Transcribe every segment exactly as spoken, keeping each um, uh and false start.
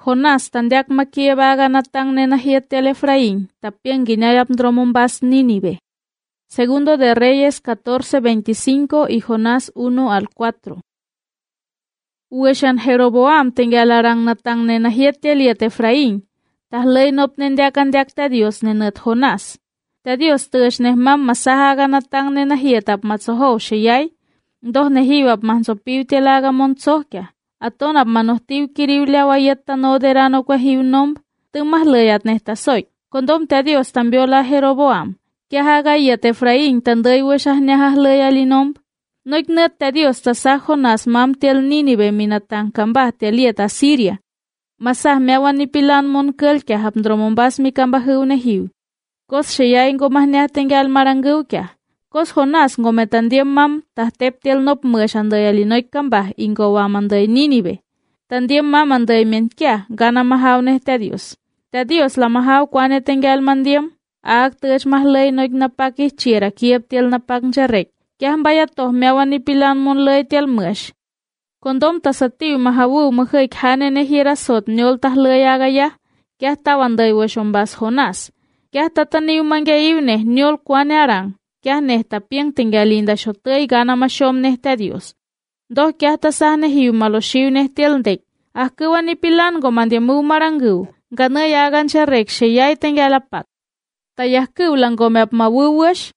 Jonás tandiak makieba natang nenahiet tel Efraín, tapien guinayap dromombas Nínive. Segundo de Reyes catorce veinticinco y Jonás uno al cuatro. Ueshan Jeroboam tengalarang natang nenahiet tel Efraín, tahlay nop nendiakan diakta Dios nenet Jonás. Ta Dios tush nehmam masahaga natang nenahiet ap matsoho sheyay, dos nehiwap mansopiw telaga montsohkia. Aton ap manohtiw kiriwlia wayetta no derano kwa hiw nomb, tumah leyat nesta soy. Kondom ta Dios tambiola Jeroboam, kia haga yet Efraín tanday weshah nyahah leya linomb. Noik net ta Dios tasah Jonás mam tel Nínive minatang kambah tel yet Asiria. Masah meawan nipilan mon kel kia hap ndromombas mi kambahiw nehiw. Kos sheyay ngomah nyah tengal marangiw kia. Kos Jonás ngometandiem mam tahtep tel nop muesh anday alinoik kambah ingo wamanday Nínive. Tandiem mam anday menkia gana mahaw neh ta Dios. Ta Dios la mahaw kwane tengal mandiem. Aak tuch mahlay noik napakih chira kiep tel napak njarek. Kiah bayat toh meawan nipilan mon lay tel muesh. Kondom tasatiu mahawu mukhaik hane nehira sot nyol tahlay agaya. Kiah tawanday weshombas Jonás. Kiah tataniw mangyayiw neh nyol kwane arang. Kiah neh tapien tingalinda shotay gana mashom neh ta Dios. Doh kiah tasah nehiw maloshiw neh tildek. Ah kuwa nipilan gomandiamu marangiw. Gana yagan charek sheyay tingalapak. Tayah kuw lang gomep mawuwash.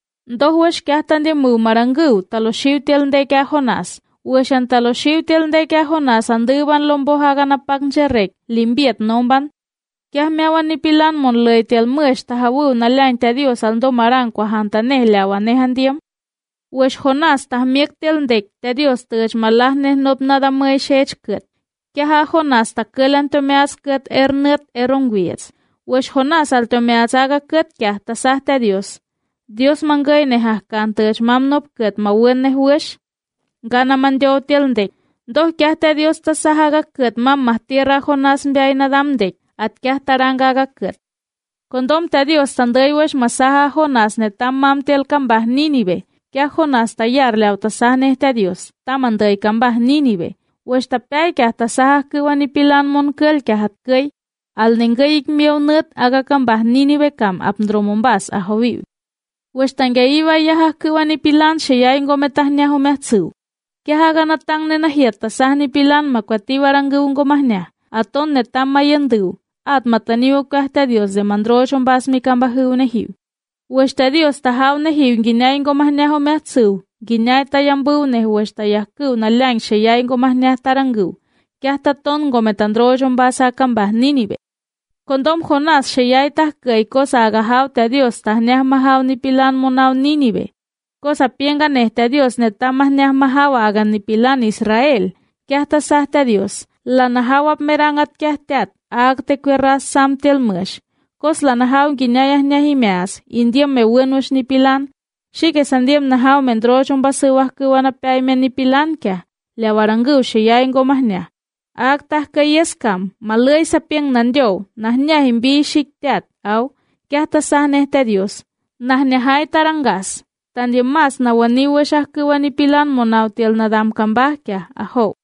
Doh wash kiah tandiamu marangiw taloshiw tildek a Jonás. Washan taloshiw tildek a Jonás anduban lombo hagan apak charek limbiet nomban. Kiah meawan nipilan mon lay tel muesh tahawu nalain ta Dios ando marang kwa hantaneh lawan nehandiem. Wesh Jonás tahmiek tel dek ta Dios tuch malah neh nop nada muesh ket. Kiah ha Jonás takelan tomeas ket ernet erongwiets. Wesh Jonás al tomeas aga ket kiah tasah ta Dios. Dios mangay neh ahkan tuch mam nop ket mawen neh wesh. Gana mandio tel dek. Doh kiah ta Dios tasah aga ket mam mah tierra Jonás mbiay nadam dek. At kiah taranga ket. Kondom ta Dios tanday wesh masaha Jonás netam mam tel kambah Nínive. Kiah Jonás tayar leaw tasah neh ta Dios. Tamanday kambah Nínive. Wesh tapay kiah tasah kuwa nipilan mon kel kiah at kay. Al nengay ikmiyaw net aga kambah Nínive kam ap ndromombas ahowiw. Wesh tanggayiwa yahah kuwa nipilan sheyay ngometah niya humehtsuw. Kiah aga natang nenahiet tasah nipilan makwati warangiw ngomah niya. Aton netam mayendiw. At mataniw kah ta Dios de mandrochon bas mi kambahiw nehiw. Wesh ta Dios tahaw nehiw ginay ngomah niya humehtsuw. Ginay tayambuw neh wesh tayahkuw na lang sheyay ngomah niya tarangiw. Kiah taton ngometandrochon basa kambah Nínive. Kondom Jonás sheyay tahkay kosa agahaw ta Dios tah niya mahaw nipilan monaw Nínive. Kosa pienga neh ta Dios netamah niya mahaw agan nipilan Israel. Kiah tasah ta Dios. La nahawap merangat kiah tiat. Ag te kueras sam tel mush. Kos la nahaw ginayah niya himeas. Indiem me wenush nipilan. Shike sandiem nahaw mendrochon basuwah kuwa na pay men nipilan kia. Lewarangiw sheyay ngomah niya. Ag tah kayeskam. Malay sa pieng nandyo. Nah niya himbi shik tiat. Aw. Kiah tasah neh ta Dios. Nah niyahay tarangas. Tandiem mas na waniwa shah kuwa nipilan monaw tel nadam kambah kia. Aho.